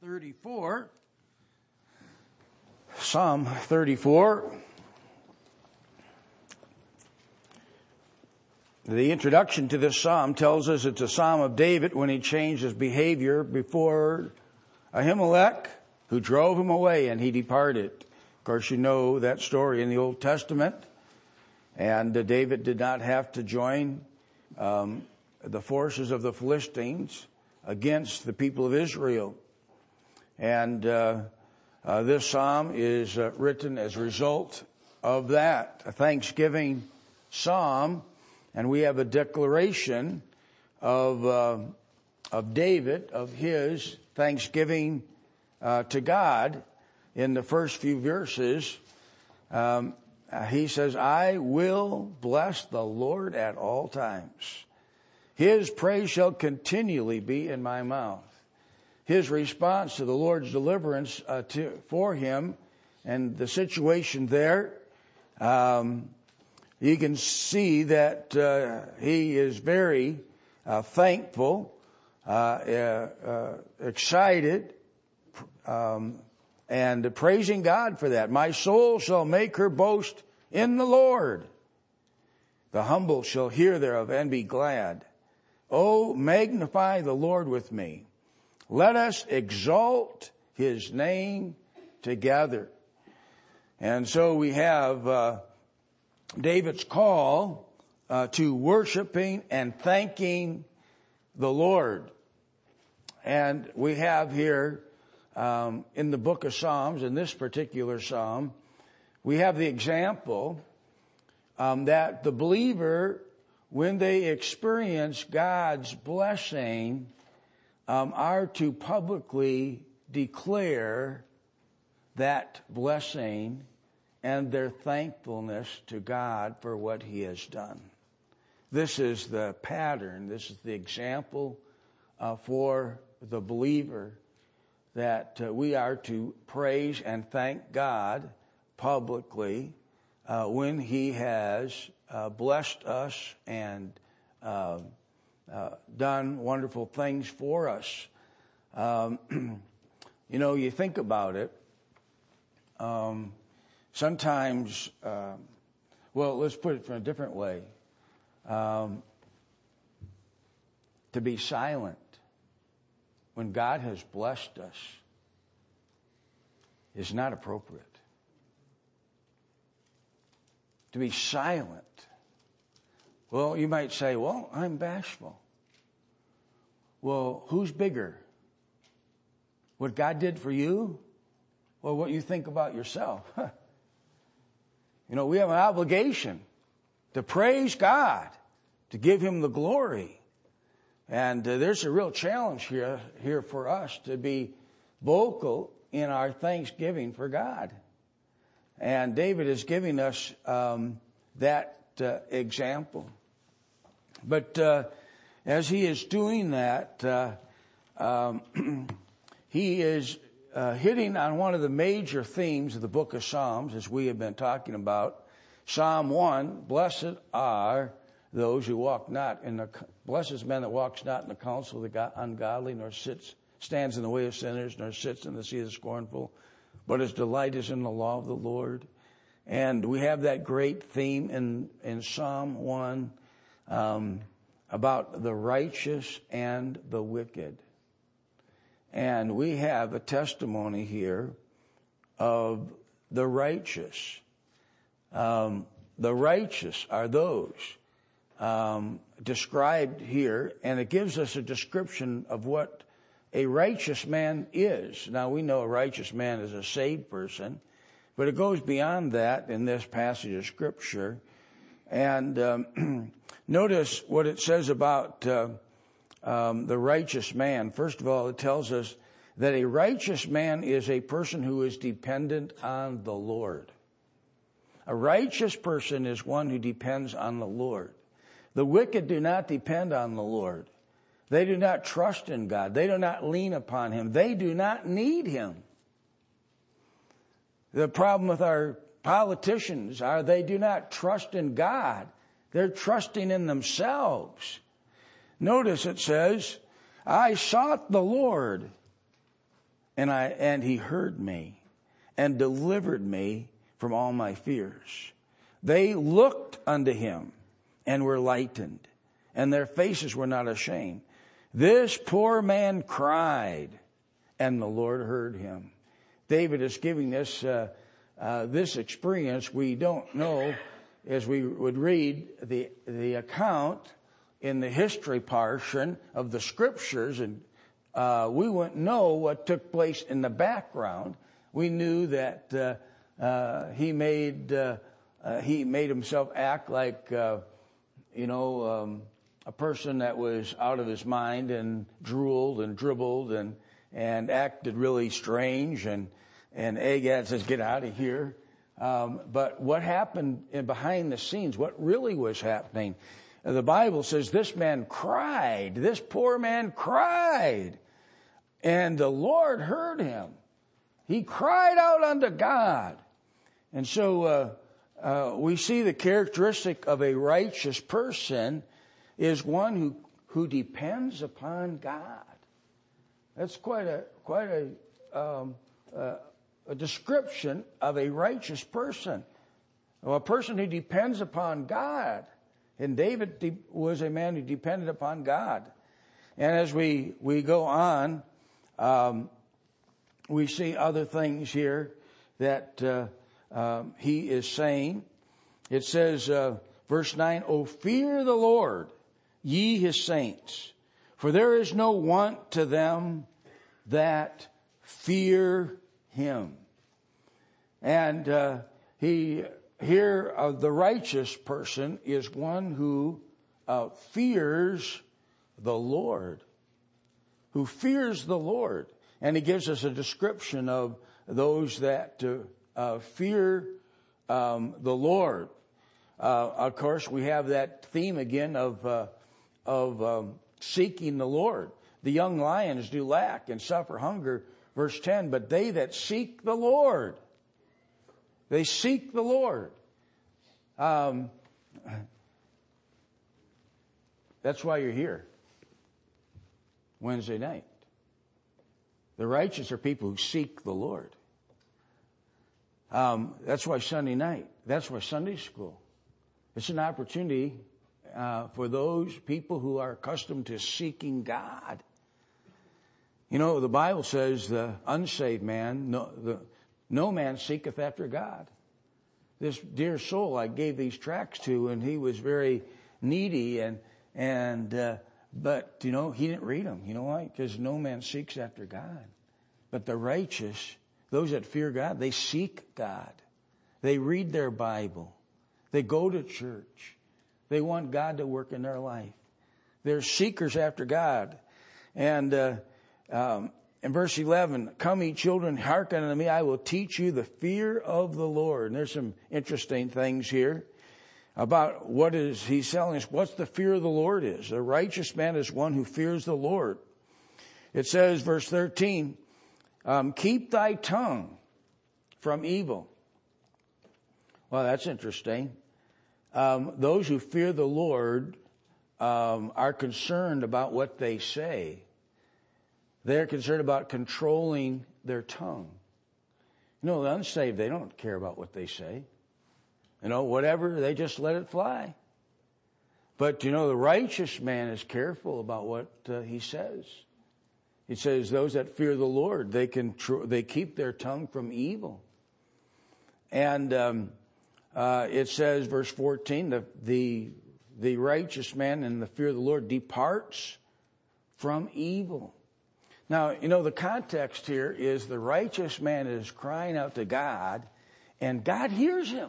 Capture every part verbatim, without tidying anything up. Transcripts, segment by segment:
thirty-four. Psalm thirty-four. The introduction to this psalm tells us it's a psalm of David when he changed his behavior before Ahimelech, who drove him away and he departed. Of course, you know that story in the Old Testament. And uh, David did not have to join um, the forces of the Philistines against the people of Israel. And uh, uh, this psalm is uh, written as a result of that, a thanksgiving psalm. And we have a declaration of uh, of David, of his thanksgiving uh, to God. In the first few verses, um, he says, I will bless the Lord at all times. His praise shall continually be in my mouth. His response to the Lord's deliverance uh, to, for him and the situation there, um, you can see that uh, he is very uh, thankful, uh, uh, uh, excited, um, and praising God for that. My soul shall make her boast in the Lord. The humble shall hear thereof and be glad. Oh, magnify the Lord with me. Let us exalt his name together. And so we have uh, David's call uh, to worshiping and thanking the Lord. And we have here um, in the book of Psalms, in this particular psalm, we have the example um, that the believer, when they experience God's blessing, um, are to publicly declare that blessing and their thankfulness to God for what he has done. This is the pattern, this is the example uh, for the believer, that uh, we are to praise and thank God publicly uh, when he has uh, blessed us and uh, uh, done wonderful things for us. Um, you know, you think about it, um, sometimes, uh, well, let's put it from a different way. Um, to be silent when God has blessed us is not appropriate. To be silent. Well, you might say, well, I'm bashful. Well, who's bigger? What God did for you or what you think about yourself? You know, we have an obligation to praise God, to give him the glory. And uh, there's a real challenge here, here for us to be vocal in our thanksgiving for God. And David is giving us um, that uh, example. But uh, as he is doing that, uh, um, he is uh, hitting on one of the major themes of the book of Psalms, as we have been talking about. Psalm one, blessed are those who walk not in the, blessed is the man that walks not in the counsel of the ungodly, nor sits, stands in the way of sinners, nor sits in the seat of the scornful, but his delight is in the law of the Lord. And we have that great theme in, in Psalm one, um, about the righteous and the wicked. And we have a testimony here of the righteous. Um, the righteous are those Um, described here, and it gives us a description of what a righteous man is. Now, we know a righteous man is a saved person, but it goes beyond that in this passage of Scripture. And um, notice what it says about uh, um, the righteous man. First of all, it tells us that a righteous man is a person who is dependent on the Lord. A righteous person is one who depends on the Lord. The wicked do not depend on the Lord. They do not trust in God. They do not lean upon him. They do not need him. The problem with our politicians are they do not trust in God. They're trusting in themselves. Notice it says, I sought the Lord, and I, and he heard me and delivered me from all my fears. They looked unto him and were lightened, and their faces were not ashamed. This poor man cried, and the Lord heard him. David is giving this, uh, uh, this experience. We don't know, as we would read the, the account in the history portion of the scriptures, and uh, we wouldn't know what took place in the background. We knew that uh, uh, he made uh, uh, he made himself act like uh, you know um, a person that was out of his mind and drooled and dribbled and and acted really strange. And and Agag says, "Get out of here." Um, but what happened in behind the scenes? What really was happening? The Bible says this man cried. This poor man cried, and the Lord heard him. He cried out unto God. And so uh, uh, we see the characteristic of a righteous person is one who, who depends upon God. That's quite a quite a, um, uh, a description of a righteous person, a person who depends upon God. And David de- was a man who depended upon God. And as we we go on, um, we see other things here that uh, um, he is saying. It says, uh, verse nine, "O fear the Lord, ye his saints, for there is no want to them that fear him." And uh, he here uh, the righteous person is one who uh, fears the Lord, who fears the Lord. And he gives us a description of those that uh, uh, fear um, the Lord. Uh, of course, we have that theme again of uh, of um, seeking the Lord. The young lions do lack and suffer hunger, verse ten, but they that seek the Lord, they seek the Lord. Um, that's why you're here Wednesday night. The righteous are people who seek the Lord. Um, that's why Sunday night. That's why Sunday school. It's an opportunity uh, for those people who are accustomed to seeking God. You know, the Bible says the unsaved man, no, the, no man seeketh after God. This dear soul I gave these tracts to, and he was very needy, and and uh, but you know he didn't read them. You know why? Because no man seeks after God. But the righteous, those that fear God, they seek God. They read their Bible. They go to church. They want God to work in their life. They're seekers after God. And uh, um, in verse eleven, "Come ye children, hearken unto me, I will teach you the fear of the Lord." And there's some interesting things here about what is he's telling us, what's the fear of the Lord is. A righteous man is one who fears the Lord. It says, verse thirteen, um, "Keep thy tongue from evil." Well, that's interesting. Um, those who fear the Lord um, are concerned about what they say. They're concerned about controlling their tongue. You know, the unsaved, they don't care about what they say. You know, whatever, they just let it fly. But, you know, the righteous man is careful about what uh, he says. He says those that fear the Lord, they can tr- they keep their tongue from evil. And um, uh, it says, verse fourteen, the, the, the righteous man in the fear of the Lord departs from evil. Now, you know, the context here is the righteous man is crying out to God, and God hears him.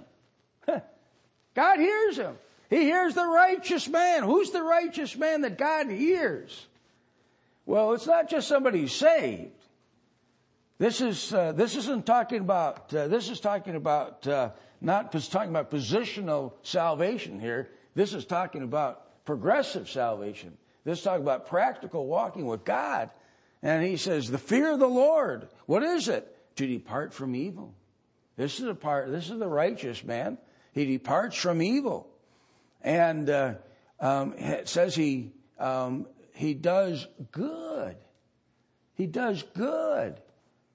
God hears him. He hears the righteous man. Who's the righteous man that God hears? Well, it's not just somebody who's saved. This is uh, this isn't talking about. Uh, this is talking about uh, not just talking about positional salvation here. This is talking about progressive salvation. This is talking about practical walking with God. And he says, the fear of the Lord, what is it? To depart from evil. This is a part, this is the righteous man. He departs from evil. And uh, um, it says he um, he does good. He does good.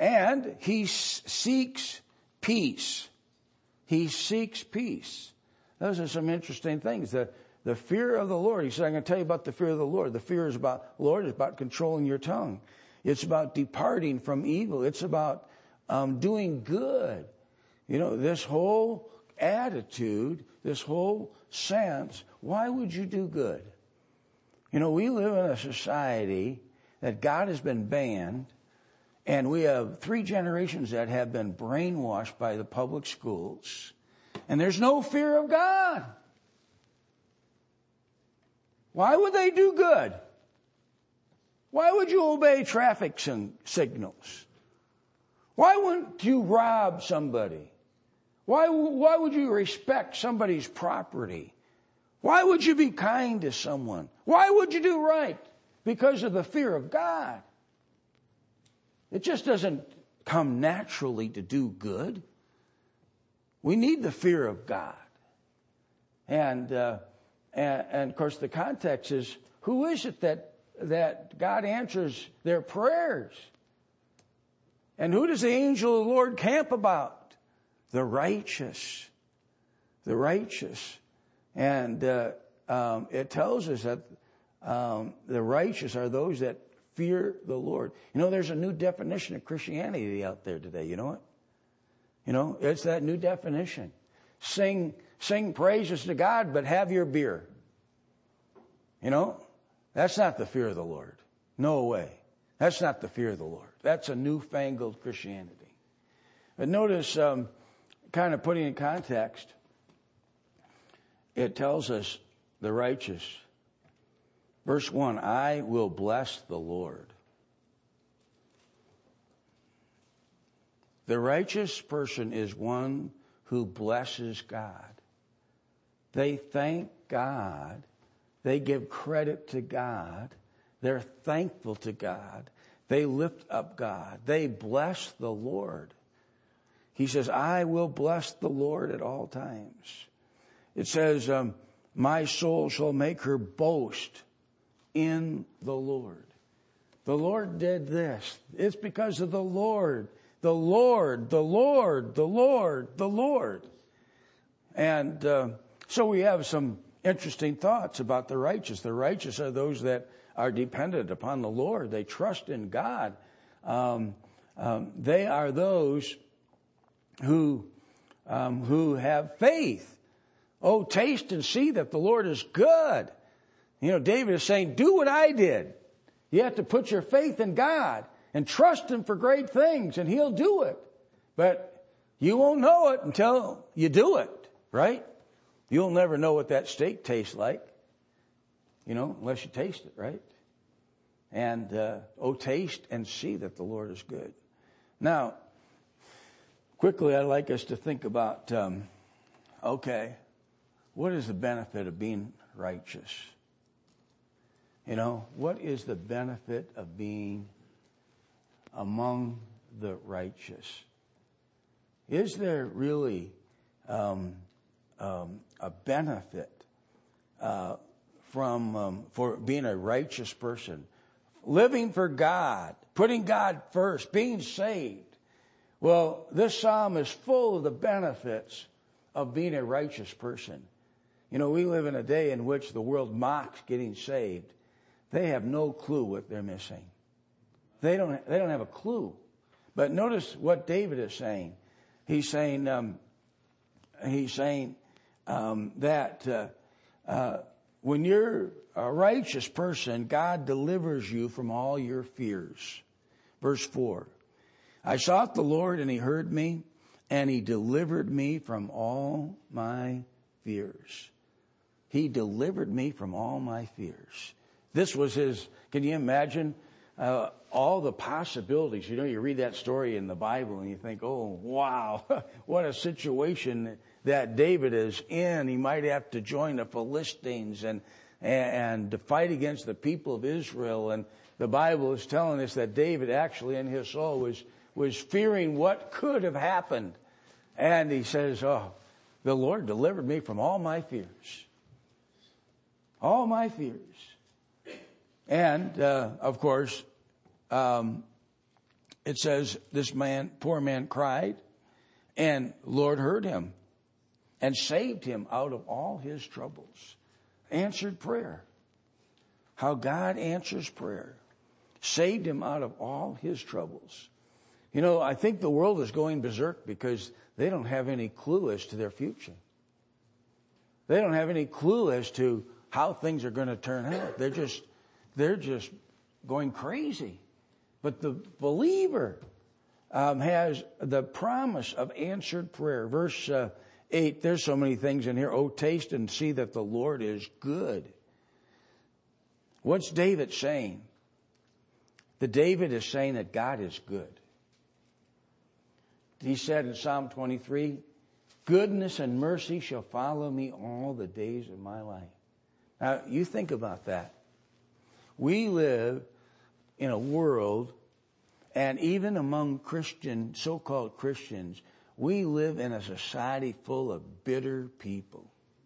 And he s- seeks peace. He seeks peace. Those are some interesting things. The, the fear of the Lord. He said, I'm going to tell you about the fear of the Lord. The fear is about, Lord, is about controlling your tongue. It's about departing from evil. It's about um, doing good. You know, this whole attitude, this whole sense, why would you do good? You know, we live in a society that God has been banned, and we have three generations that have been brainwashed by the public schools, and there's no fear of God. Why would they do good? Why would you obey traffic signals? Why wouldn't you rob somebody? Why, why would you respect somebody's property? Why would you be kind to someone? Why would you do right? Because of the fear of God. It just doesn't come naturally to do good. We need the fear of God. And, uh, and, and of course the context is, who is it that, that God answers their prayers? And who does the angel of the Lord camp about? The righteous. The righteous. And uh, um, it tells us that um, the righteous are those that fear the Lord. You know, there's a new definition of Christianity out there today. You know it? You know, it's that new definition. Sing, sing praises to God, but have your beer. You know, that's not the fear of the Lord. No way. That's not the fear of the Lord. That's a newfangled Christianity. But notice, um, kind of putting in context, it tells us the righteous. Verse one, I will bless the Lord. The righteous person is one who blesses God. They thank God. They give credit to God. They're thankful to God. They lift up God. They bless the Lord. He says, I will bless the Lord at all times. It says, um, my soul shall make her boast in the Lord. The Lord did this. It's because of the Lord. The Lord, the Lord, the Lord, the Lord. And uh, so we have some interesting thoughts about the righteous. The righteous are those that are dependent upon the Lord. They trust in God. Um, um, they are those who um, who have faith. Oh, taste and see that the Lord is good. You know, David is saying, do what I did. You have to put your faith in God and trust Him for great things, and He'll do it. But you won't know it until you do it, right? You'll never know what that steak tastes like, you know, unless you taste it, right? And, uh, oh, taste and see that the Lord is good. Now, quickly, I'd like us to think about, um, okay, what is the benefit of being righteous? You know, what is the benefit of being among the righteous? Is there really um, um, a benefit uh, from um, for being a righteous person, living for God, putting God first, being saved? Well, this psalm is full of the benefits of being a righteous person. You know, we live in a day in which the world mocks getting saved. They have no clue what they're missing. They don't, they don't have a clue. But notice what David is saying. He's saying, um, he's saying um, that uh, uh, when you're a righteous person, God delivers you from all your fears. Verse four, I sought the Lord and He heard me, and He delivered me from all my fears. He delivered me from all my fears. This was His, can you imagine uh, all the possibilities? You know, you read that story in the Bible and you think, oh, wow, what a situation that David is in. He might have to join the Philistines and, and, and to fight against the people of Israel. And the Bible is telling us that David actually in his soul was, was fearing what could have happened. And he says, oh, the Lord delivered me from all my fears. All my fears. And, uh, of course, um, it says this man, poor man cried, and Lord heard him and saved him out of all his troubles. Answered prayer. How God answers prayer. Saved him out of all his troubles. You know, I think the world is going berserk because they don't have any clue as to their future. They don't have any clue as to how things are going to turn out. They're just, they're just going crazy. But the believer um, has the promise of answered prayer. Verse uh, eight, there's so many things in here. Oh, taste and see that the Lord is good. What's David saying? The David is saying that God is good. He said in Psalm twenty-three, goodness and mercy shall follow me all the days of my life. Now, you think about that. We live in a world, and even among Christian, so-called Christians, we live in a society full of bitter people.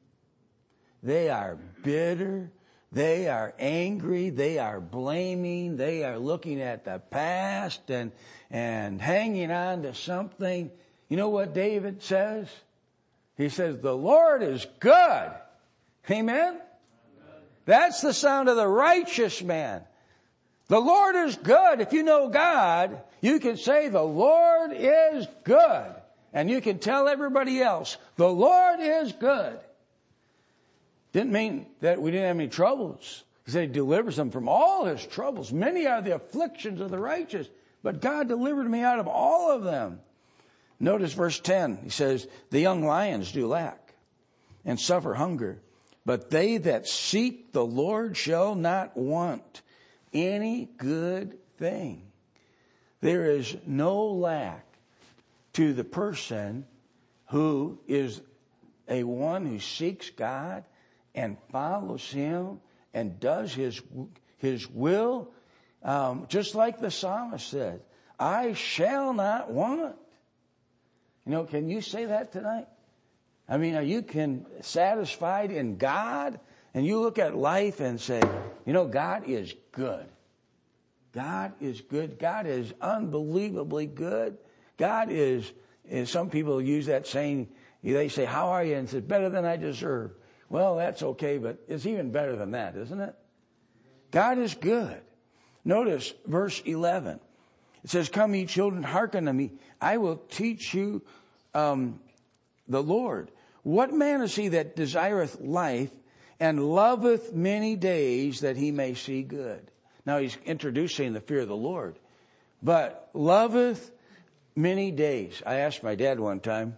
They are bitter. They are angry. They are blaming. They are looking at the past and, and hanging on to something. You know what David says? He says, the Lord is good. Amen? That's the sound of the righteous man. The Lord is good. If you know God, you can say the Lord is good. And you can tell everybody else, the Lord is good. Didn't mean that we didn't have any troubles. He said he delivers them from all his troubles. Many are the afflictions of the righteous, but God delivered me out of all of them. Notice verse ten. He says, the young lions do lack and suffer hunger, but they that seek the Lord shall not want any good thing. There is no lack to the person who is a one who seeks God and follows him and does his his will. Um, just like the psalmist said, I shall not want. You know, can you say that tonight? I mean, are you can satisfied in God? And you look at life and say, you know, God is good. God is good. God is unbelievably good. God is, is some people use that saying, they say, how are you? And say, better than I deserve. Well, that's okay, but it's even better than that, isn't it? God is good. Notice verse eleven. It says, come ye children, hearken to me. I will teach you um, the Lord. What man is he that desireth life and loveth many days that he may see good? Now he's introducing the fear of the Lord. But loveth many days. I asked my dad one time,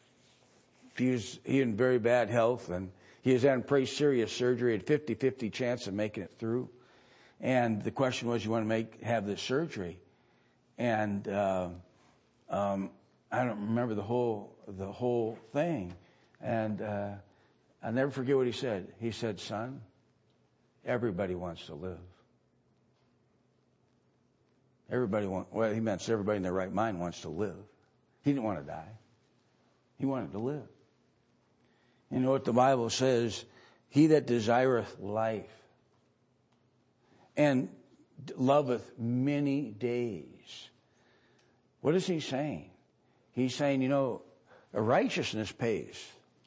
he was he in very bad health, and he was having pretty serious surgery, had fifty-fifty chance of making it through. And the question was, you want to make have this surgery? And uh, um, I don't remember the whole the whole thing. And uh, I'll never forget what he said. He said, son, everybody wants to live. Everybody want, well, he meant everybody in their right mind wants to live. He didn't want to die. He wanted to live. You know what the Bible says? He that desireth life and loveth many days. What is he saying? He's saying, you know, righteousness pays.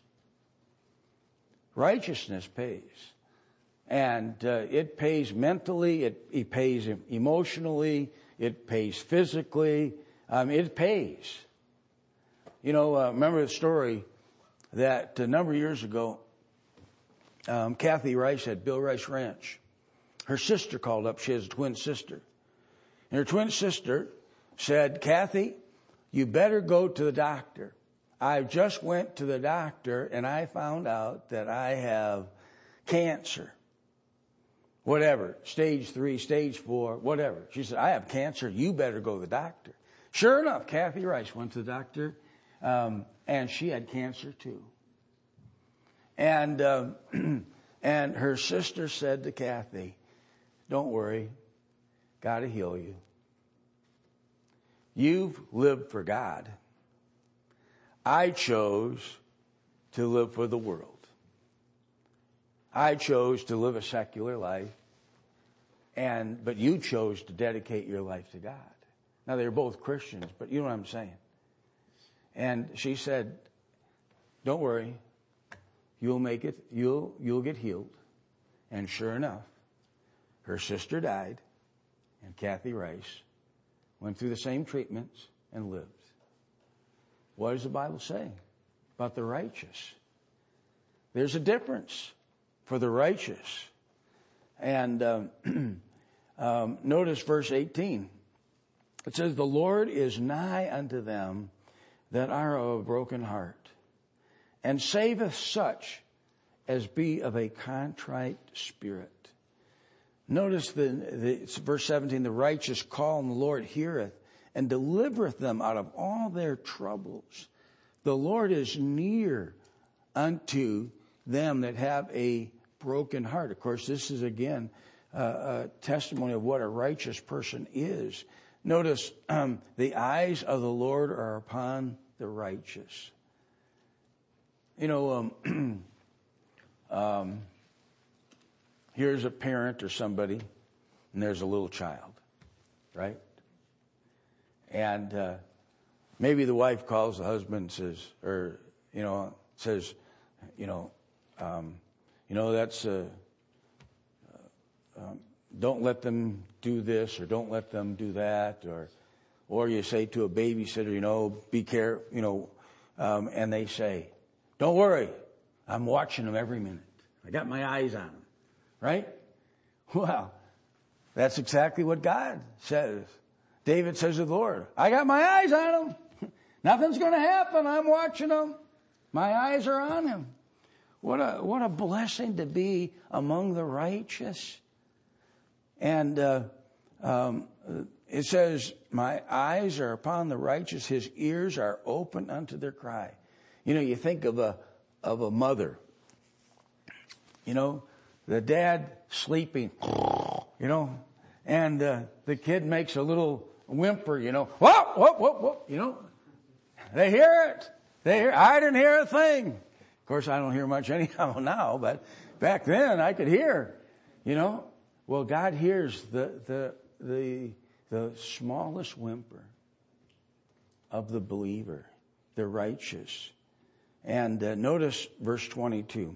Righteousness pays. And uh, it pays mentally, it, it pays emotionally, it pays physically, um, it pays. You know, uh, remember the story that a number of years ago, um, Kathy Rice at Bill Rice Ranch. Her sister called up. She has a twin sister. And her twin sister said, Kathy, you better go to the doctor. I just went to the doctor and I found out that I have cancer. Whatever, stage three, stage four, whatever. She said, I have cancer. You better go to the doctor. Sure enough, Kathy Rice went to the doctor, um, and she had cancer too. And um, and her sister said to Kathy, don't worry, God will heal you. You've lived for God. I chose to live for the world. I chose to live a secular life, and but you chose to dedicate your life to God. Now, they were both Christians, but you know what I'm saying. And she said, don't worry, you'll make it, you'll, you'll get healed. And sure enough, her sister died, and Kathy Rice went through the same treatments and lived. What does the Bible say about the righteous? There's a difference for the righteous. And um, um, notice verse eighteen. It says, the Lord is nigh unto them that are of a broken heart, and saveth such as be of a contrite spirit. Notice the, the verse seventeen, the righteous call and the Lord heareth and delivereth them out of all their troubles. The Lord is near unto them that have a broken heart. Of course, this is again uh, a testimony of what a righteous person is. Notice um, the eyes of the Lord are upon the righteous. You know, um, um, here's a parent or somebody, and there's a little child, right? And uh, maybe the wife calls the husband and says, or, you know, says, you know, um, you know, that's, uh, uh, um, don't let them do this or don't let them do that. Or, or you say to a babysitter, you know, be careful, you know, um, and they say, don't worry, I'm watching them every minute. I got my eyes on them, right? Well, that's exactly what God says. David says to the Lord, I got my eyes on him. Nothing's going to happen. I'm watching him. My eyes are on him. What a, what a blessing to be among the righteous. And, uh, um, it says, my eyes are upon the righteous. His ears are open unto their cry. You know, you think of a, of a mother, you know, the dad sleeping, you know, and, uh, the kid makes a little whimper, you know, whoa, whoa, whoa, whoa, you know, they hear it. They hear, I didn't hear a thing. Of course, I don't hear much anyhow now, but back then I could hear, you know. Well, God hears the, the, the, the smallest whimper of the believer, the righteous. And uh, notice verse twenty-two.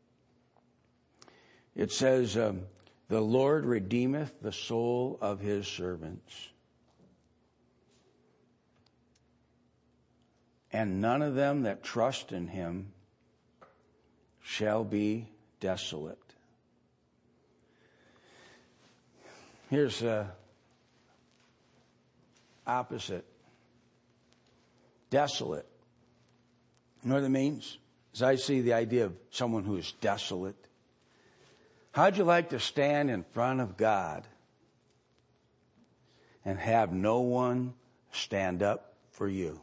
It says, um, the Lord redeemeth the soul of his servants, and none of them that trust in him shall be desolate. Here's uh, opposite. Desolate. You know what it means? As I see the idea of someone who is desolate. How'd you like to stand in front of God and have no one stand up for you?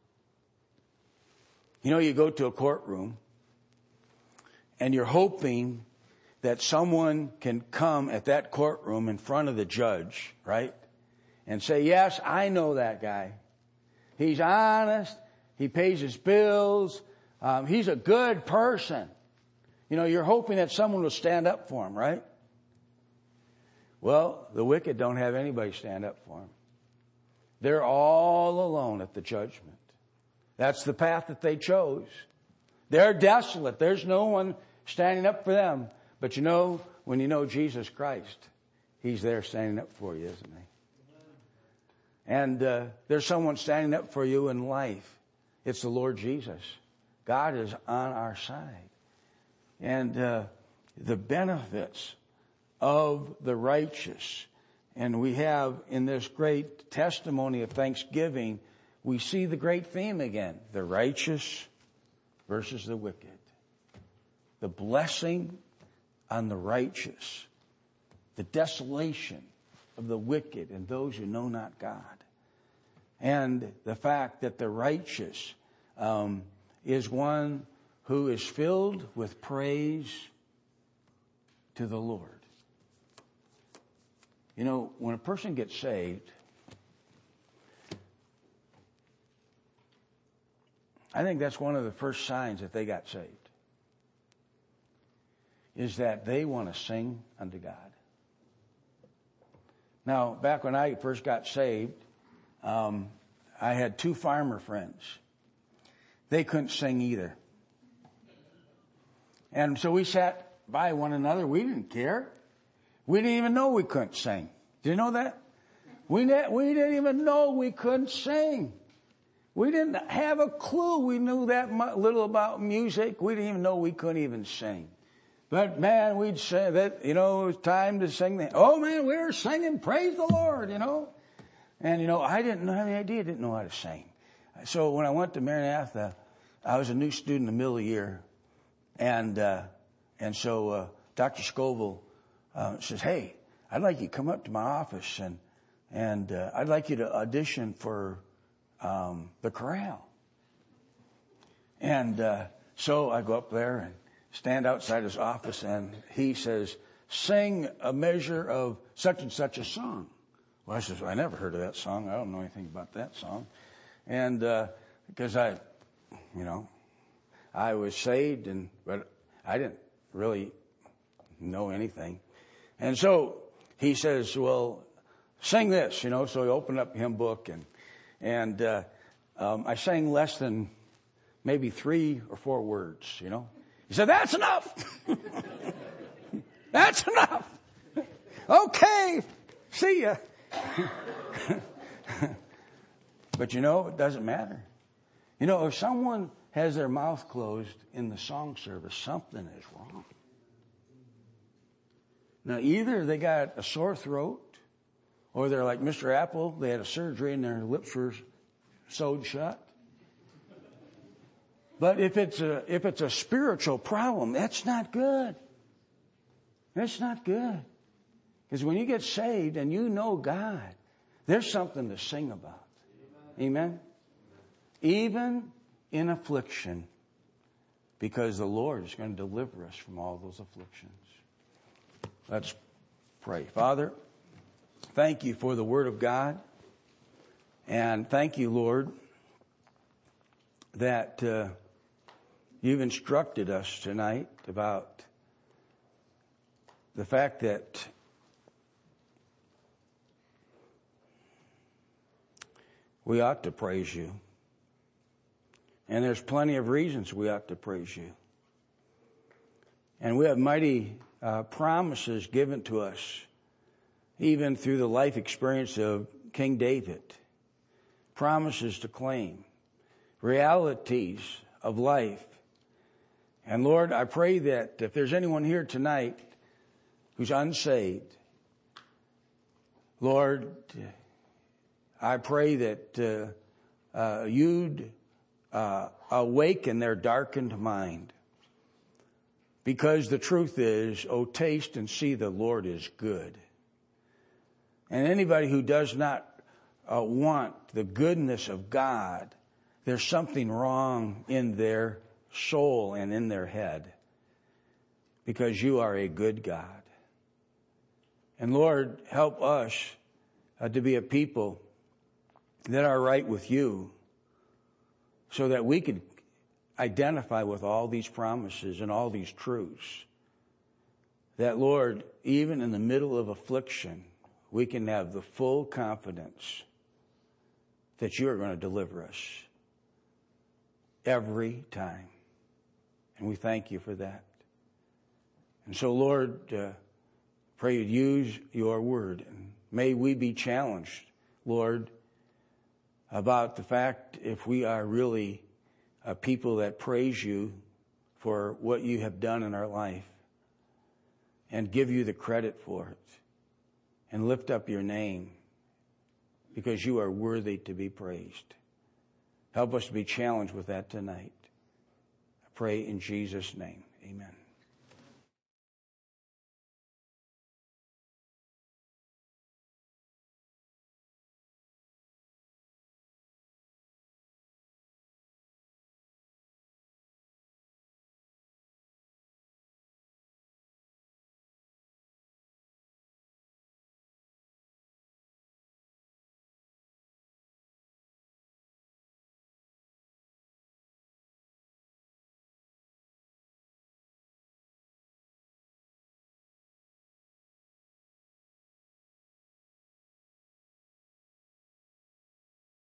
You know, you go to a courtroom and you're hoping that someone can come at that courtroom in front of the judge, right? And say, yes, I know that guy. He's honest. He pays his bills. Um, he's a good person. You know, you're hoping that someone will stand up for him, right? Well, the wicked don't have anybody stand up for them. They're all alone at the judgment. That's the path that they chose. They're desolate. There's no one standing up for them. But you know, when you know Jesus Christ, he's there standing up for you, isn't he? And uh, there's someone standing up for you in life. It's the Lord Jesus. God is on our side. And uh, the benefits of the righteous. And we have in this great testimony of thanksgiving, we see the great theme again. The righteous versus the wicked. The blessing on the righteous. The desolation of the wicked and those who know not God. And the fact that the righteous um, is one who is filled with praise to the Lord. You know, when a person gets saved, I think that's one of the first signs that they got saved, is that they want to sing unto God. Now, back when I first got saved, um, I had two farmer friends. They couldn't sing either. And so we sat by one another. We didn't care. We didn't even know we couldn't sing. Did you know that? We, we didn't even know we couldn't sing. We didn't have a clue. We knew that little about music. We didn't even know we couldn't even sing. But man, we'd say that, you know, it was time to sing. The, oh man, we were singing, praise the Lord, you know. And you know, I didn't have any idea, didn't know how to sing. So when I went to Maranatha, I was a new student in the middle of the year. And, uh, and so, uh, Doctor Scoville, uh, says, hey, I'd like you to come up to my office and, and, uh, I'd like you to audition for, um, the chorale. And, uh, so I go up there and stand outside his office, and he says, sing a measure of such and such a song. Well, I says, I never heard of that song. I don't know anything about that song. And, uh, because I, you know, I was saved, and but I didn't really know anything. And so he says, well, sing this, you know. So he opened up a hymn book, and and uh, um, I sang less than maybe three or four words, you know. He said, that's enough. That's enough. Okay, see ya. But you know, it doesn't matter. You know, if someone has their mouth closed in the song service, something is wrong. Now, either they got a sore throat, or they're like Mister Apple, they had a surgery and their lips were sewed shut. But if it's a, if it's a spiritual problem, that's not good. That's not good. Because when you get saved and you know God, there's something to sing about. Amen? Even in affliction, because the Lord is going to deliver us from all those afflictions. Let's pray. Father, thank you for the Word of God. And thank you, Lord, that uh, you've instructed us tonight about the fact that we ought to praise you. And there's plenty of reasons we ought to praise you. And we have mighty uh, promises given to us, even through the life experience of King David. Promises to claim. Realities of life. And Lord, I pray that if there's anyone here tonight who's unsaved, Lord, I pray that uh, uh, you'd uh, awaken their darkened mind. Because the truth is, oh, taste and see the Lord is good. And anybody who does not uh, want the goodness of God, there's something wrong in their soul and in their head. Because you are a good God. And Lord, help us uh, to be a people that are right with you, so that we could identify with all these promises and all these truths. That, Lord, even in the middle of affliction, we can have the full confidence that you are going to deliver us every time. And we thank you for that. And so, Lord, uh, pray you'd use your word. And may we be challenged, Lord, about the fact if we are really a people that praise you for what you have done in our life and give you the credit for it and lift up your name because you are worthy to be praised. Help us to be challenged with that tonight. I pray in Jesus' name. Amen.